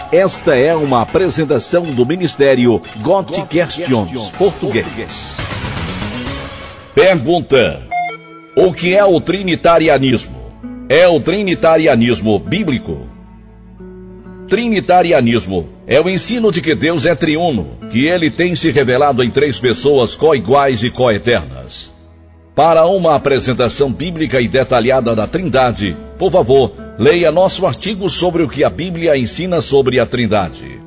Esta é uma apresentação do Ministério God Questions Português. Pergunta: o que é o trinitarianismo? É o trinitarianismo bíblico? Trinitarianismo é o ensino de que Deus é triuno, que ele tem se revelado em três pessoas coiguais e coeternas. Para uma apresentação bíblica e detalhada da Trindade, por favor, leia nosso artigo sobre o que a Bíblia ensina sobre a Trindade.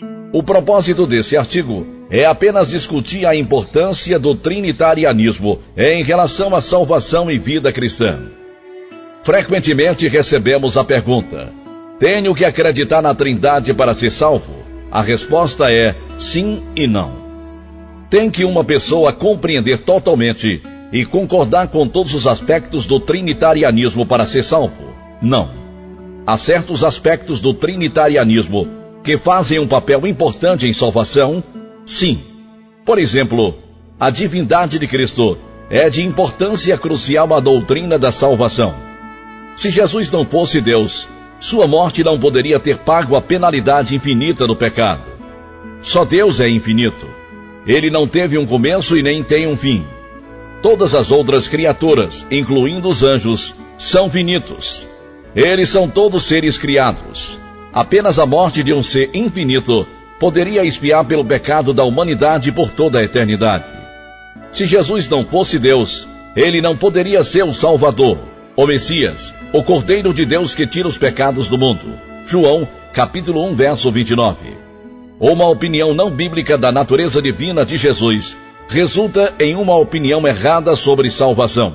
O propósito desse artigo é apenas discutir a importância do trinitarianismo em relação à salvação e vida cristã. Frequentemente recebemos a pergunta: tenho que acreditar na Trindade para ser salvo? A resposta é sim e não. Tem que uma pessoa compreender totalmente e concordar com todos os aspectos do trinitarianismo para ser salvo? Não. Há certos aspectos do trinitarianismo que fazem um papel importante em salvação? Sim. Por exemplo, a divindade de Cristo é de importância crucial à doutrina da salvação. Se Jesus não fosse Deus, sua morte não poderia ter pago a penalidade infinita do pecado. Só Deus é infinito. Ele não teve um começo e nem tem um fim. Todas as outras criaturas, incluindo os anjos, são finitos. Eles são todos seres criados. Apenas a morte de um ser infinito poderia expiar pelo pecado da humanidade por toda a eternidade. Se Jesus não fosse Deus, ele não poderia ser o Salvador, o Messias, o Cordeiro de Deus que tira os pecados do mundo. João, capítulo 1, verso 29. Uma opinião não bíblica da natureza divina de Jesus resulta em uma opinião errada sobre salvação.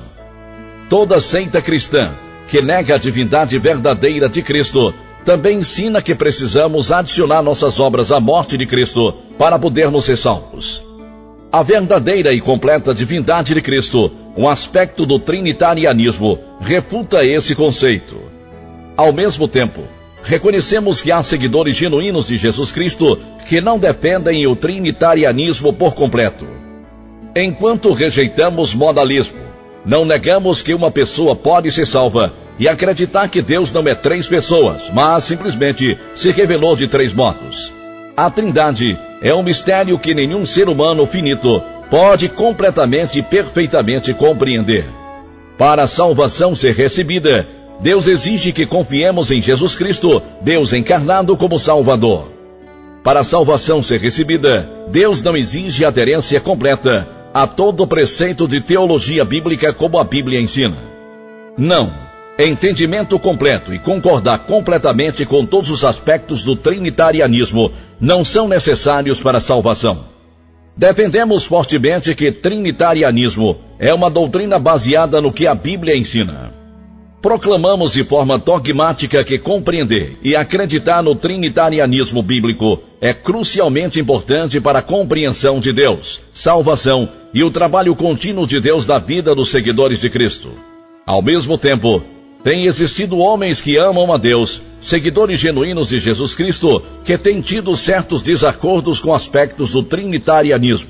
Toda seita cristã que nega a divindade verdadeira de Cristo também ensina que precisamos adicionar nossas obras à morte de Cristo para podermos ser salvos. A verdadeira e completa divindade de Cristo, um aspecto do trinitarianismo, refuta esse conceito. Ao mesmo tempo, reconhecemos que há seguidores genuínos de Jesus Cristo que não defendem o trinitarianismo por completo. Enquanto rejeitamos modalismo, não negamos que uma pessoa pode ser salva e acreditar que Deus não é três pessoas, mas simplesmente se revelou de três modos. A Trindade é um mistério que nenhum ser humano finito pode completamente e perfeitamente compreender. Para a salvação ser recebida, Deus exige que confiemos em Jesus Cristo, Deus encarnado como Salvador. Para a salvação ser recebida, Deus não exige aderência completa a todo o preceito de teologia bíblica como a Bíblia ensina. Não. Entendimento completo e concordar completamente com todos os aspectos do trinitarianismo não são necessários para a salvação. Defendemos fortemente que trinitarianismo é uma doutrina baseada no que a Bíblia ensina. Proclamamos de forma dogmática que compreender e acreditar no trinitarianismo bíblico é crucialmente importante para a compreensão de Deus, salvação e o trabalho contínuo de Deus na vida dos seguidores de Cristo. Ao mesmo tempo, tem existido homens que amam a Deus, seguidores genuínos de Jesus Cristo, que têm tido certos desacordos com aspectos do trinitarianismo.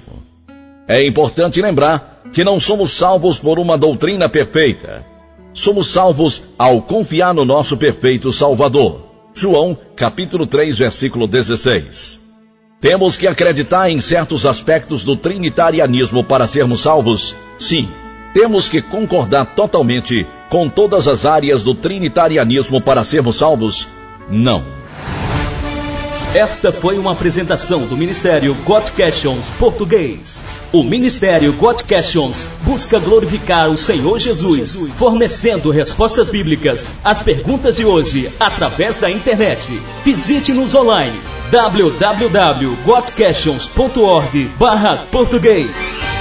É importante lembrar que não somos salvos por uma doutrina perfeita. Somos salvos ao confiar no nosso perfeito Salvador. João, capítulo 3, versículo 16. Temos que acreditar em certos aspectos do trinitarianismo para sermos salvos? Sim. Temos que concordar totalmente com todas as áreas do trinitarianismo para sermos salvos? Não. Esta foi uma apresentação do Ministério God Questions Português. O Ministério God Questions busca glorificar o Senhor Jesus, fornecendo respostas bíblicas às perguntas de hoje através da internet. Visite-nos online www.godquestions.org/português.